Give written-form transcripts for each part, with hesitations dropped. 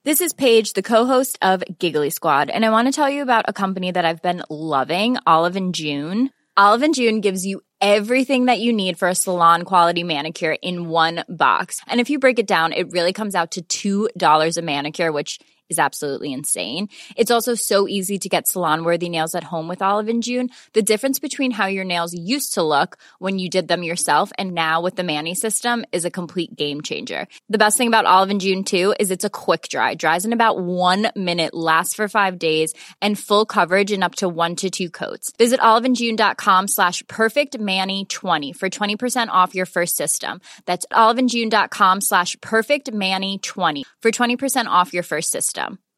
This is Paige, the co-host of Giggly Squad, and I want to tell you about a company that I've been loving, Olive and June. Olive and June gives you everything that you need for a salon-quality manicure in one box. And if you break it down, it really comes out to $2 a manicure, which is absolutely insane. It's also so easy to get salon-worthy nails at home with Olive and June. The difference between how your nails used to look when you did them yourself and now with the Mani system is a complete game changer. The best thing about Olive and June, too, is it's a quick dry. Dries in about 1 minute, lasts for 5 days, and full coverage in up to 1 to 2 coats. Visit oliveandjune.com/perfectmani20 for 20% off your first system. That's oliveandjune.com/perfectmani20 for 20% off your first system.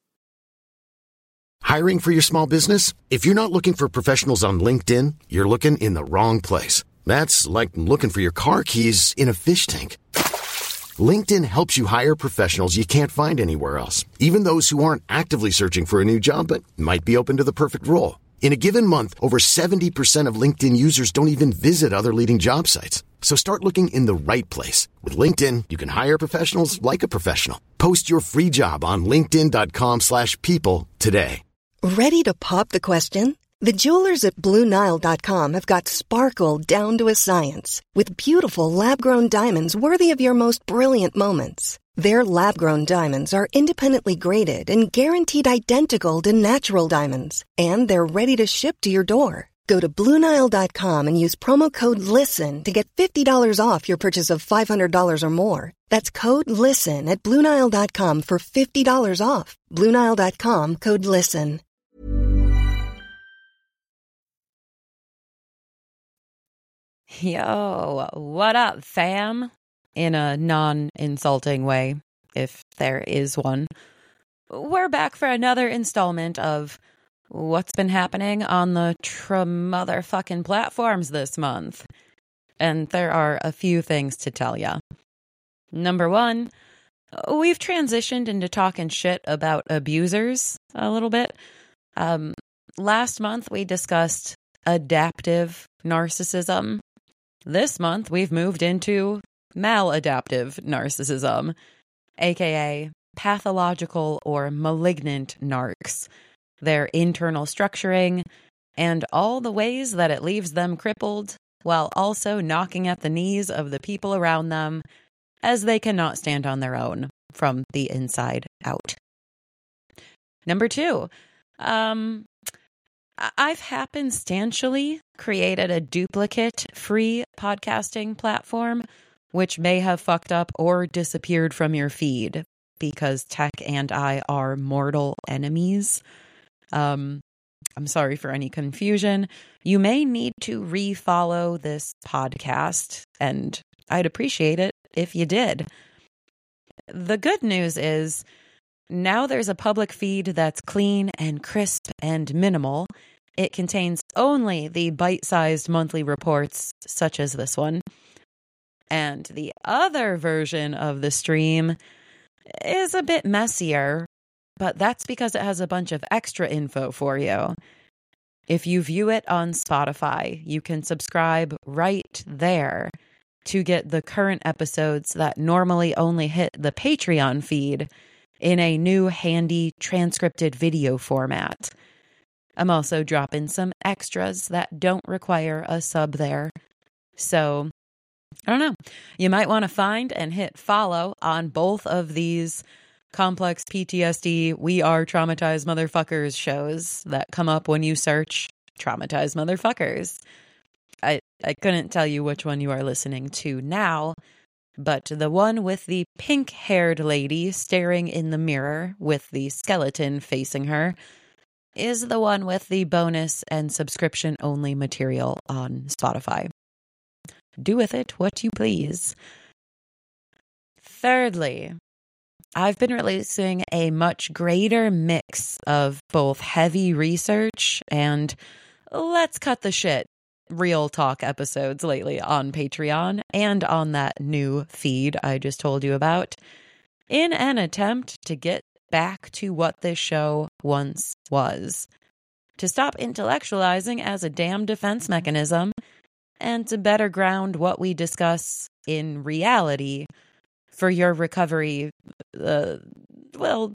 Hiring for your small business? If you're not looking for professionals on LinkedIn, you're looking in the wrong place. That's like looking for your car keys in a fish tank. LinkedIn helps you hire professionals you can't find anywhere else, even those who aren't actively searching for a new job but might be open to the perfect role. In a given month, over 70% of LinkedIn users don't even visit other leading job sites. So start looking in the right place. With LinkedIn, you can hire professionals like a professional. Post your free job on linkedin.com/people today. Ready to pop the question? The jewelers at BlueNile.com have got sparkle down to a science with beautiful lab-grown diamonds worthy of your most brilliant moments. Their lab-grown diamonds are independently graded and guaranteed identical to natural diamonds, and they're ready to ship to your door. Go to BlueNile.com and use promo code LISTEN to get $50 off your purchase of $500 or more. That's code LISTEN at BlueNile.com for $50 off. BlueNile.com, code LISTEN. Yo, what up, fam? In a non-insulting way, if there is one. We're back for another installment of what's been happening on the motherfucking platforms this month. And there are a few things to tell ya. Number one, we've transitioned into talking shit about abusers a little bit. Last month we discussed adaptive narcissism. This month we've moved into maladaptive narcissism, aka pathological or malignant narcs, their internal structuring, and all the ways that it leaves them crippled while also knocking at the knees of the people around them as they cannot stand on their own from the inside out. Number two, I've happenstantially created a duplicate free podcasting platform which may have fucked up or disappeared from your feed because tech and I are mortal enemies. I'm sorry for any confusion. You may need to refollow this podcast, and I'd appreciate it if you did. The good news is now there's a public feed that's clean and crisp and minimal. It contains only the bite-sized monthly reports, such as this one. And the other version of the stream is a bit messier, but that's because it has a bunch of extra info for you. If you view it on Spotify, you can subscribe right there to get the current episodes that normally only hit the Patreon feed in a new handy transcripted video format. I'm also dropping some extras that don't require a sub there. So, I don't know. You might want to find and hit follow on both of these complex PTSD, We Are Traumatized Motherfuckers shows that come up when you search Traumatized Motherfuckers. I couldn't tell you which one you are listening to now, but the one with the pink-haired lady staring in the mirror with the skeleton facing her is the one with the bonus and subscription-only material on Spotify. Do with it what you please. Thirdly, I've been releasing a much greater mix of both heavy research and let's cut the shit real talk episodes lately on Patreon and on that new feed I just told you about in an attempt to get back to what this show once was. To stop intellectualizing as a damn defense mechanism and to better ground what we discuss in reality for your recovery,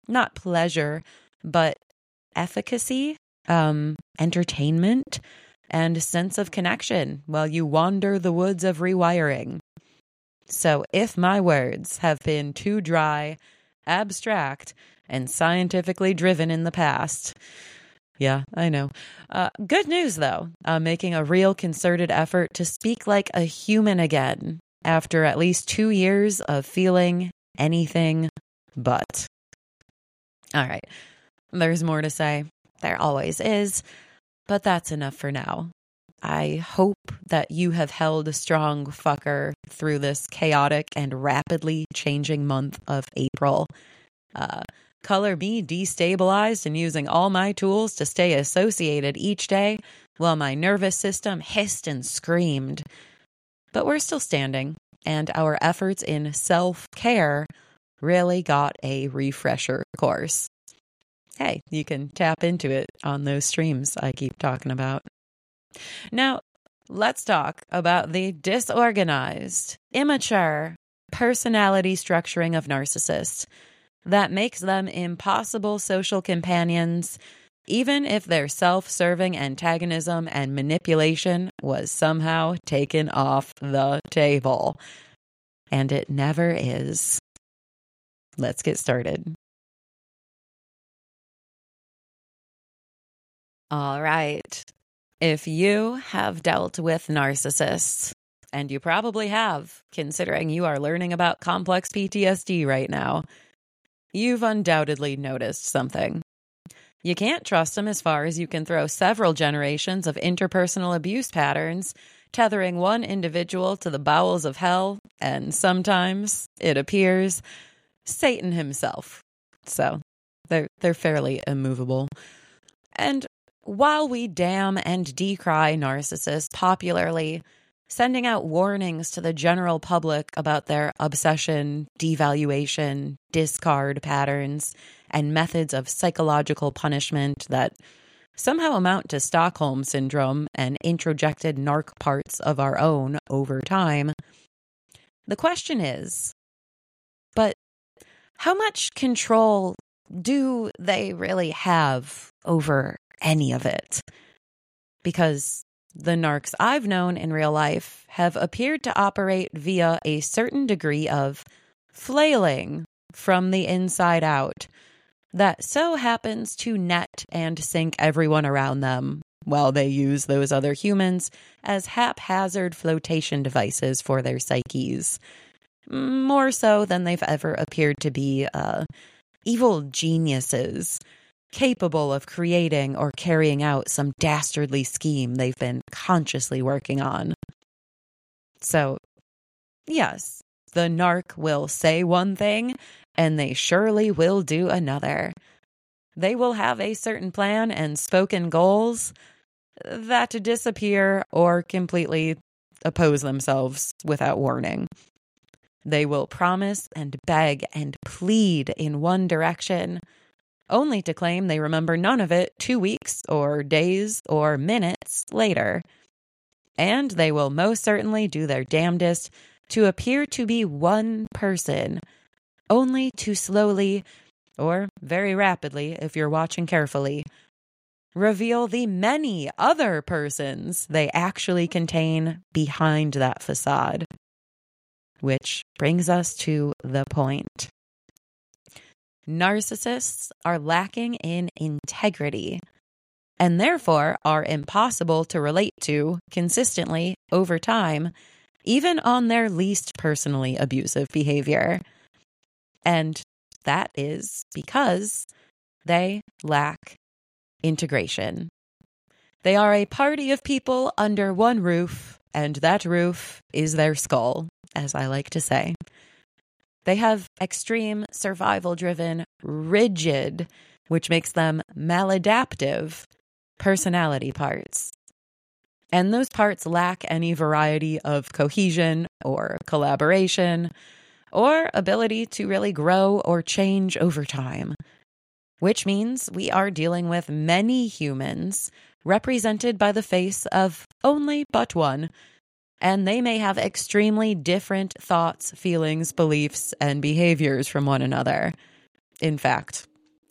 not pleasure, but efficacy, entertainment, and sense of connection while you wander the woods of rewiring. So if my words have been too dry, abstract, and scientifically driven in the past, yeah, I know. Good news, though. I'm making a real concerted effort to speak like a human again after at least 2 years of feeling anything but. All right. There's more to say. There always is. But that's enough for now. I hope that you have held a strong fucker through this chaotic and rapidly changing month of April. Color me destabilized and using all my tools to stay associated each day while my nervous system hissed and screamed. But we're still standing, and our efforts in self-care really got a refresher course. Hey, you can tap into it on those streams I keep talking about. Now, let's talk about the disorganized, immature personality structuring of narcissists that makes them impossible social companions, even if their self-serving antagonism and manipulation was somehow taken off the table. And it never is. Let's get started. All right. If you have dealt with narcissists, and you probably have, considering you are learning about complex PTSD right now, you've undoubtedly noticed something. You can't trust them as far as you can throw several generations of interpersonal abuse patterns, tethering one individual to the bowels of hell, and sometimes, it appears, Satan himself. So, they're fairly immovable. And while we damn and decry narcissists popularly, sending out warnings to the general public about their obsession, devaluation, discard patterns, and methods of psychological punishment that somehow amount to Stockholm Syndrome and introjected narc parts of our own over time, the question is, but how much control do they really have over any of it? Because the narcs I've known in real life have appeared to operate via a certain degree of flailing from the inside out that so happens to net and sink everyone around them while they use those other humans as haphazard flotation devices for their psyches, more so than they've ever appeared to be evil geniuses capable of creating or carrying out some dastardly scheme they've been consciously working on. So, yes, the narc will say one thing, and they surely will do another. They will have a certain plan and spoken goals that disappear or completely oppose themselves without warning. They will promise and beg and plead in one direction, only to claim they remember none of it 2 weeks or days or minutes later. And they will most certainly do their damnedest to appear to be one person, only to slowly, or very rapidly if you're watching carefully, reveal the many other persons they actually contain behind that facade. Which brings us to the point. Narcissists are lacking in integrity and therefore are impossible to relate to consistently over time, even on their least personally abusive behavior. And that is because they lack integration. They are a party of people under one roof, and that roof is their skull, as I like to say. They have extreme survival-driven, rigid, which makes them maladaptive, personality parts. And those parts lack any variety of cohesion or collaboration or ability to really grow or change over time, which means we are dealing with many humans represented by the face of only but one, and they may have extremely different thoughts, feelings, beliefs, and behaviors from one another. In fact,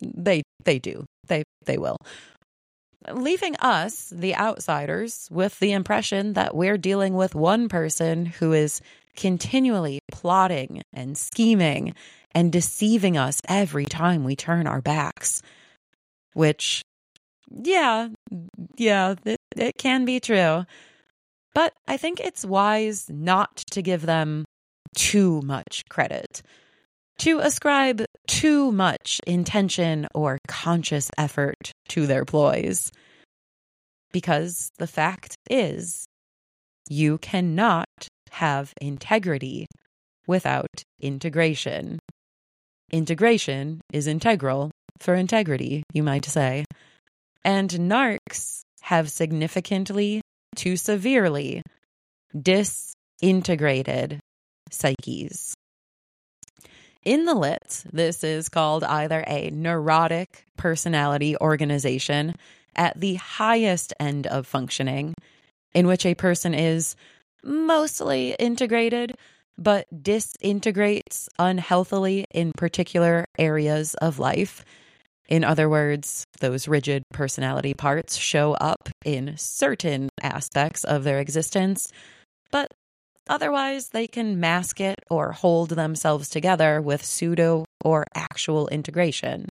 They do. They will. Leaving us, the outsiders, with the impression that we're dealing with one person who is continually plotting and scheming and deceiving us every time we turn our backs. Which, yeah, it can be true. But I think it's wise not to give them too much credit, to ascribe too much intention or conscious effort to their ploys. Because the fact is, you cannot have integrity without integration. Integration is integral for integrity, you might say. And narcs have significantly to severely disintegrated psyches. In the lit, this is called either a neurotic personality organization at the highest end of functioning, in which a person is mostly integrated, but disintegrates unhealthily in particular areas of life. In other words, those rigid personality parts show up in certain aspects of their existence, but otherwise they can mask it or hold themselves together with pseudo or actual integration.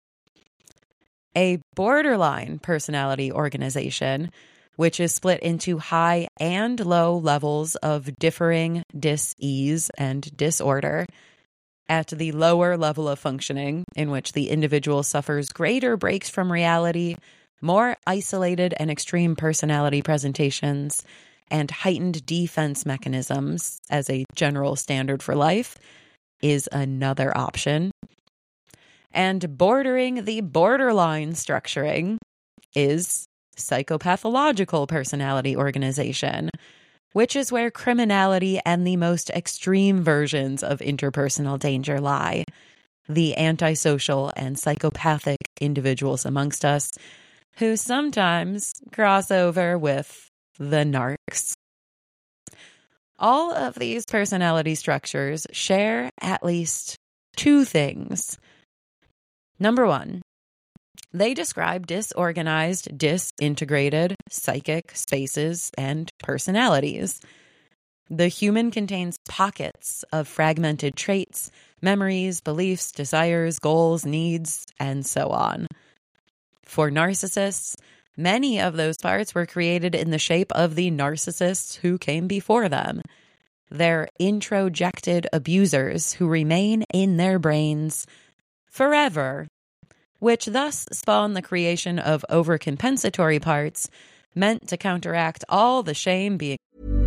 A borderline personality organization, which is split into high and low levels of differing dis-ease and disorder. At the lower level of functioning, in which the individual suffers greater breaks from reality, more isolated and extreme personality presentations, and heightened defense mechanisms as a general standard for life, is another option. And bordering the borderline structuring is psychopathological personality organization, which is where criminality and the most extreme versions of interpersonal danger lie. The antisocial and psychopathic individuals amongst us who sometimes cross over with the narcs. All of these personality structures share at least two things. Number one, they describe disorganized, disintegrated psychic spaces and personalities. The human contains pockets of fragmented traits, memories, beliefs, desires, goals, needs, and so on. For narcissists, many of those parts were created in the shape of the narcissists who came before them. They're introjected abusers who remain in their brains forever, which thus spawn the creation of overcompensatory parts meant to counteract all the shame being.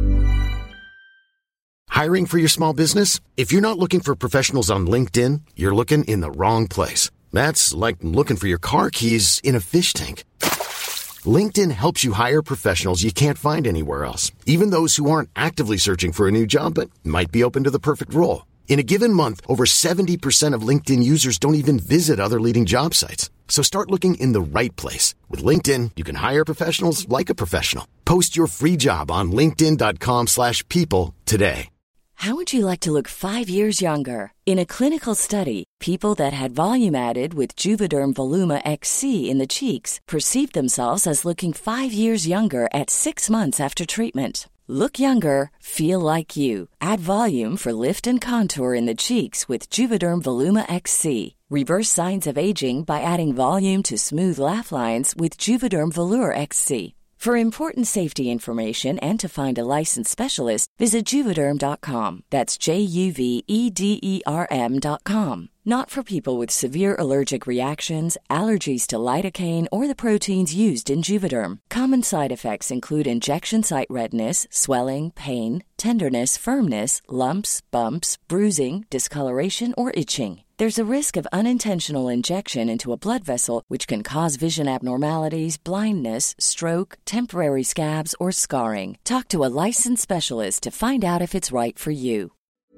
Hiring for your small business? If you're not looking for professionals on LinkedIn, you're looking in the wrong place. That's like looking for your car keys in a fish tank. LinkedIn helps you hire professionals you can't find anywhere else, even those who aren't actively searching for a new job but might be open to the perfect role. In a given month, over 70% of LinkedIn users don't even visit other leading job sites. So start looking in the right place. With LinkedIn, you can hire professionals like a professional. Post your free job on linkedin.com/people today. How would you like to look 5 years younger? In a clinical study, people that had volume added with Juvederm Voluma XC in the cheeks perceived themselves as looking 5 years younger at 6 months after treatment. Look younger, feel like you. Add volume for lift and contour in the cheeks with Juvederm Voluma XC. Reverse signs of aging by adding volume to smooth laugh lines with Juvederm Volure XC. For important safety information and to find a licensed specialist, visit Juvederm.com. That's JUVEDERM.com. Not for people with severe allergic reactions, allergies to lidocaine, or the proteins used in Juvederm. Common side effects include injection site redness, swelling, pain, tenderness, firmness, lumps, bumps, bruising, discoloration, or itching. There's a risk of unintentional injection into a blood vessel, which can cause vision abnormalities, blindness, stroke, temporary scabs, or scarring. Talk to a licensed specialist to find out if it's right for you.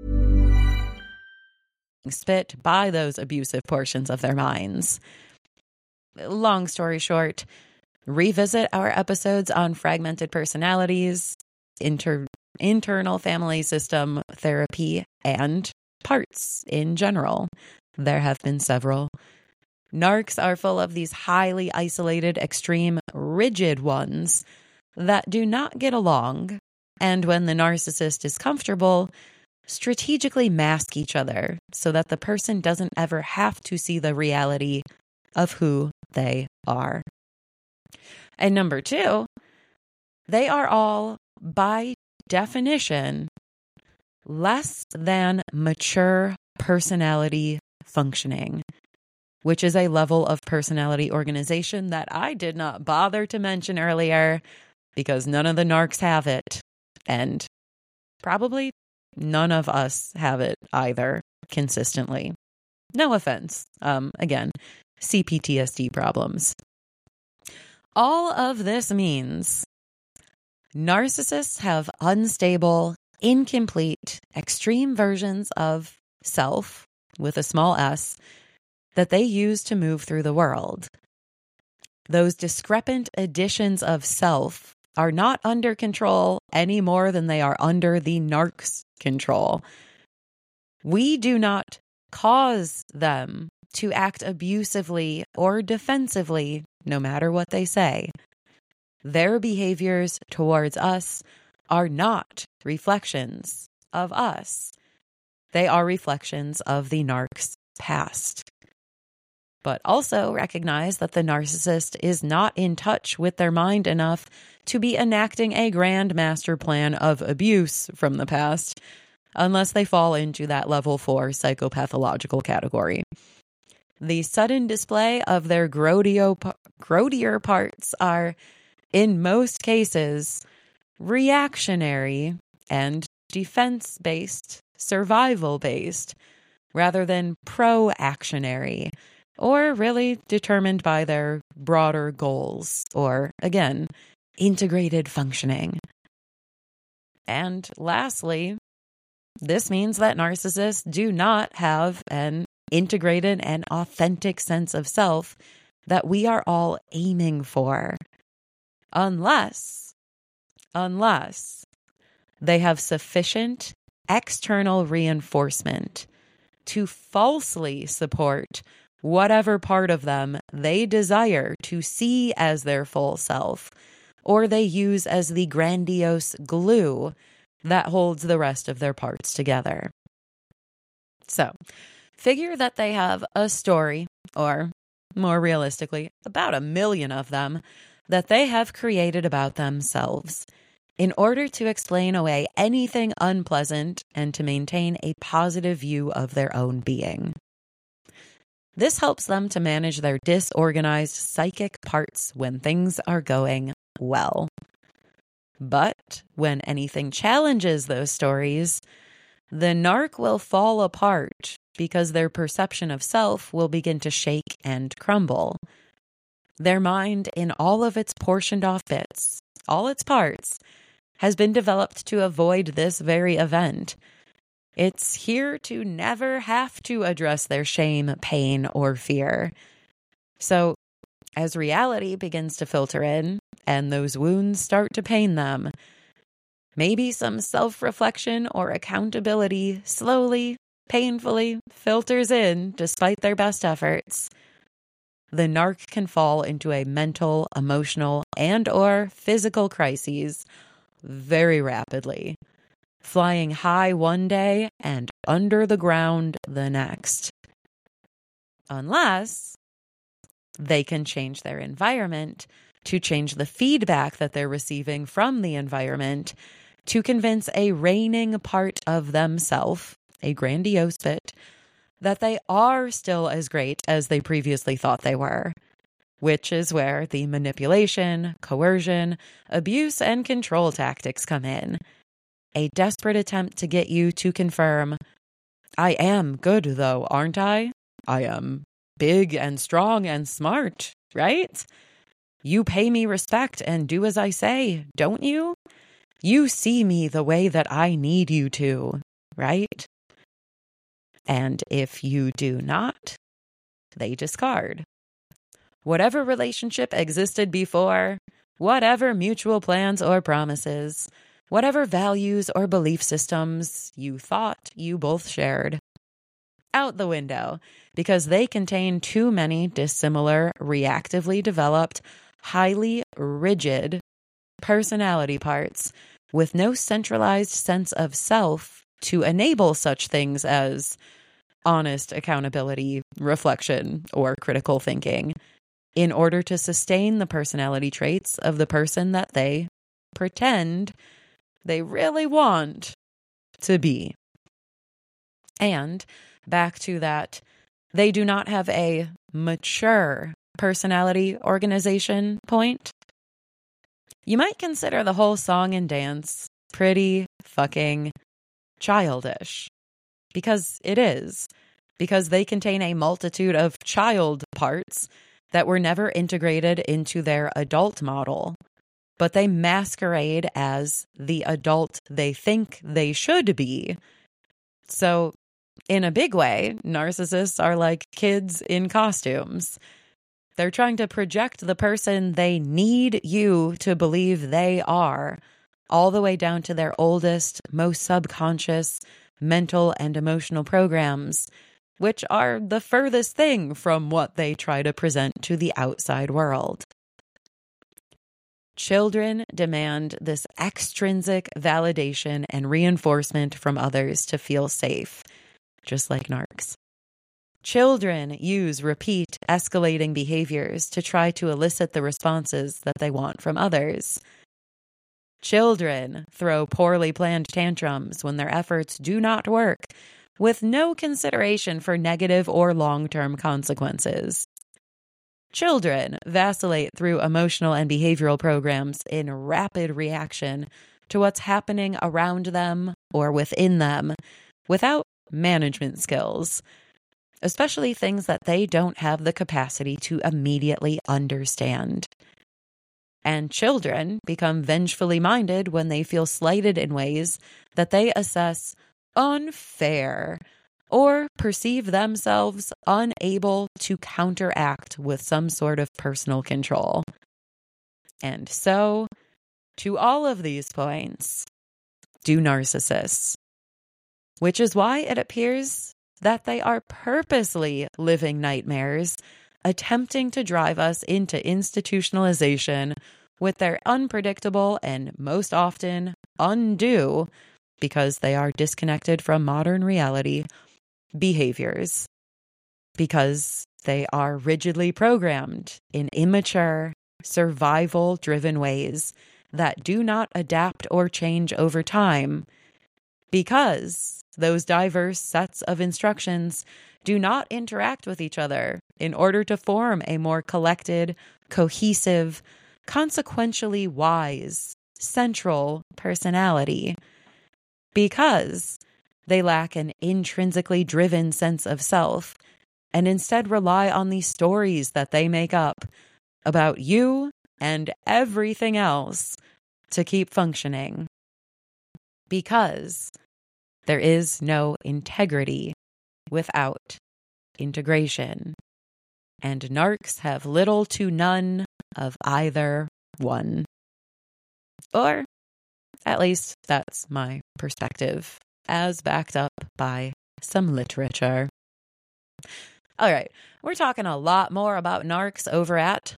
Spit by those abusive portions of their minds. Long story short, revisit our episodes on fragmented personalities, internal family system therapy, and parts in general. There have been several. Narcs are full of these highly isolated, extreme, rigid ones that do not get along, and when the narcissist is comfortable, strategically mask each other so that the person doesn't ever have to see the reality of who they are. And number two, they are all, by definition, less than mature personality functioning, which is a level of personality organization that I did not bother to mention earlier because none of the narcs have it, and probably none of us have it either consistently. No offense. Again, CPTSD problems. All of this means narcissists have unstable, incomplete, extreme versions of self, with a small s, that they use to move through the world. Those discrepant editions of self are not under control any more than they are under the narc's control. We do not cause them to act abusively or defensively, no matter what they say. Their behaviors towards us are not reflections of us. They are reflections of the narc's past. But also recognize that the narcissist is not in touch with their mind enough to be enacting a grand master plan of abuse from the past, unless they fall into that level 4 psychopathological category. The sudden display of their grodier parts are, in most cases, reactionary and defense-based, survival-based, rather than pro-actionary, or really determined by their broader goals, or, again, integrated functioning. And lastly, this means that narcissists do not have an integrated and authentic sense of self that we are all aiming for, unless they have sufficient external reinforcement to falsely support whatever part of them they desire to see as their full self, or they use as the grandiose glue that holds the rest of their parts together. So, figure that they have a story, or more realistically, about 1 million of them, that they have created about themselves in order to explain away anything unpleasant and to maintain a positive view of their own being. This helps them to manage their disorganized psychic parts when things are going well. But when anything challenges those stories, the narc will fall apart because their perception of self will begin to shake and crumble. Their mind, in all of its portioned off bits, all its parts, has been developed to avoid this very event. It's here to never have to address their shame, pain, or fear. So, as reality begins to filter in, and those wounds start to pain them, maybe some self-reflection or accountability slowly, painfully filters in despite their best efforts. The narc can fall into a mental, emotional, and/or physical crises very rapidly, flying high one day and under the ground the next. Unless they can change their environment to change the feedback that they're receiving from the environment to convince a reigning part of themselves, a grandiose bit, that they are still as great as they previously thought they were, which is where the manipulation, coercion, abuse, and control tactics come in. A desperate attempt to get you to confirm, I am good though, aren't I? I am big and strong and smart, right? You pay me respect and do as I say, don't you? You see me the way that I need you to, right? And if you do not, they discard. Whatever relationship existed before, whatever mutual plans or promises, whatever values or belief systems you thought you both shared, out the window because they contain too many dissimilar, reactively developed, highly rigid personality parts with no centralized sense of self to enable such things as honest accountability, reflection, or critical thinking in order to sustain the personality traits of the person that they pretend they really want to be. And back to that, they do not have a mature personality organization point. You might consider the whole song and dance pretty fucking childish. Because it is. Because they contain a multitude of child parts that were never integrated into their adult model. But they masquerade as the adult they think they should be. So, in a big way, narcissists are like kids in costumes. They're trying to project the person they need you to believe they are, all the way down to their oldest, most subconscious, mental and emotional programs, which are the furthest thing from what they try to present to the outside world. Children demand this extrinsic validation and reinforcement from others to feel safe, just like narcs. Children use repeat, escalating behaviors to try to elicit the responses that they want from others. Children throw poorly planned tantrums when their efforts do not work, with no consideration for negative or long-term consequences. Children vacillate through emotional and behavioral programs in rapid reaction to what's happening around them or within them without management skills, especially things that they don't have the capacity to immediately understand. And children become vengefully minded when they feel slighted in ways that they assess unfair or perceive themselves unable to counteract with some sort of personal control. And so, to all of these points, do narcissists. Which is why it appears that they are purposely living nightmares, attempting to drive us into institutionalization with their unpredictable and most often undue, because they are disconnected from modern reality, behaviors. Because they are rigidly programmed in immature, survival-driven ways that do not adapt or change over time. Because those diverse sets of instructions do not interact with each other in order to form a more collected, cohesive, consequentially wise, central personality. Because they lack an intrinsically driven sense of self and instead rely on the stories that they make up about you and everything else to keep functioning. Because there is no integrity without integration. And narcs have little to none of either one. Or at least that's my perspective, as backed up by some literature. All right, we're talking a lot more about narcs over at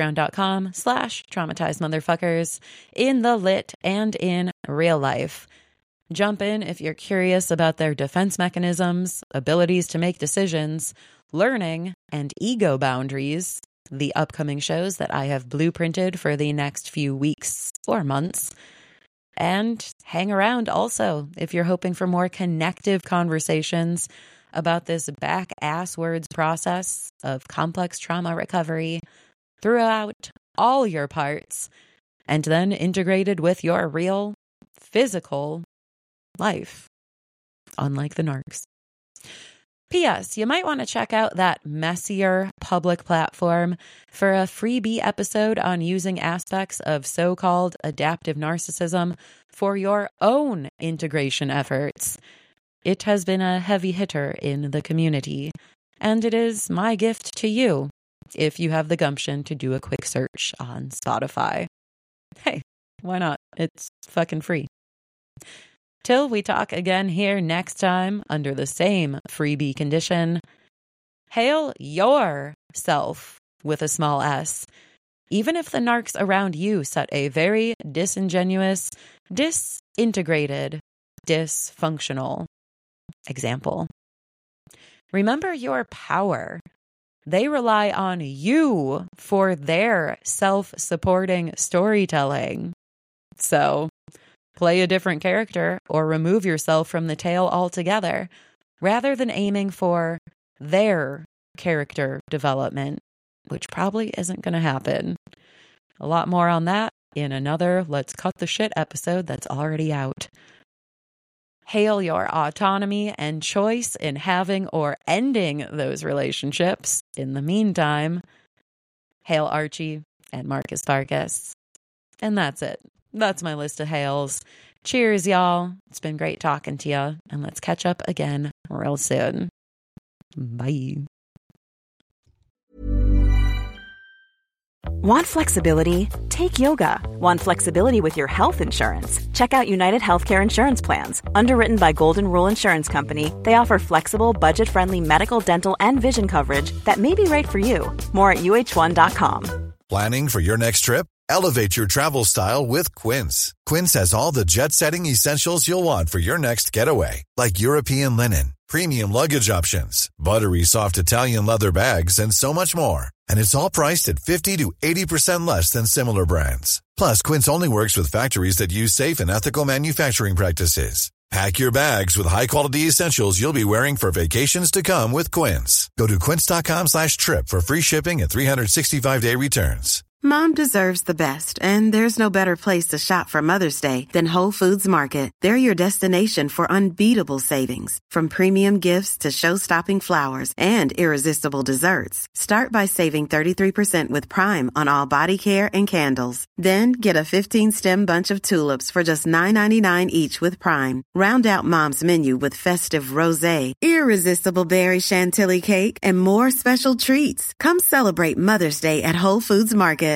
patreon.com/traumatizedmotherfuckers in the lit and in real life. Jump in if you're curious about their defense mechanisms, abilities to make decisions, learning, and ego boundaries, the upcoming shows that I have blueprinted for the next few weeks or months. And hang around also if you're hoping for more connective conversations about this back-ass-words process of complex trauma recovery throughout all your parts, and then integrated with your real, physical life, unlike the narcs. P.S. You might want to check out that messier public platform for a freebie episode on using aspects of so-called adaptive narcissism for your own integration efforts. It has been a heavy hitter in the community, and it is my gift to you if you have the gumption to do a quick search on Spotify. Hey, why not? It's fucking free. Till we talk again here next time under the same freebie condition, hail yourself with a small s, even if the narcs around you set a very disingenuous, disintegrated, dysfunctional example. Remember your power. They rely on you for their self-supporting storytelling. So, play a different character or remove yourself from the tale altogether, rather than aiming for their character development, which probably isn't going to happen. A lot more on that in another Let's Cut the Shit episode that's already out. Hail your autonomy and choice in having or ending those relationships. In the meantime, hail Archie and Marcus Farkas. And that's it. That's my list of hails. Cheers, y'all. It's been great talking to you, and let's catch up again real soon. Bye. Want flexibility? Take yoga. Want flexibility with your health insurance? Check out United Healthcare Insurance Plans. Underwritten by Golden Rule Insurance Company, they offer flexible, budget-friendly medical, dental, and vision coverage that may be right for you. More at uh1.com. Planning for your next trip? Elevate your travel style with Quince. Quince has all the jet-setting essentials you'll want for your next getaway, like European linen, premium luggage options, buttery soft Italian leather bags, and so much more. And it's all priced at 50 to 80% less than similar brands. Plus, Quince only works with factories that use safe and ethical manufacturing practices. Pack your bags with high-quality essentials you'll be wearing for vacations to come with Quince. Go to quince.com/trip for free shipping and 365-day returns. Mom deserves the best, and there's no better place to shop for Mother's Day than Whole Foods Market. They're your destination for unbeatable savings, from premium gifts to show-stopping flowers and irresistible desserts. Start by saving 33% with Prime on all body care and candles. Then get a 15-stem bunch of tulips for just $9.99 each with Prime. Round out Mom's menu with festive rosé, irresistible berry chantilly cake, and more special treats. Come celebrate Mother's Day at Whole Foods Market.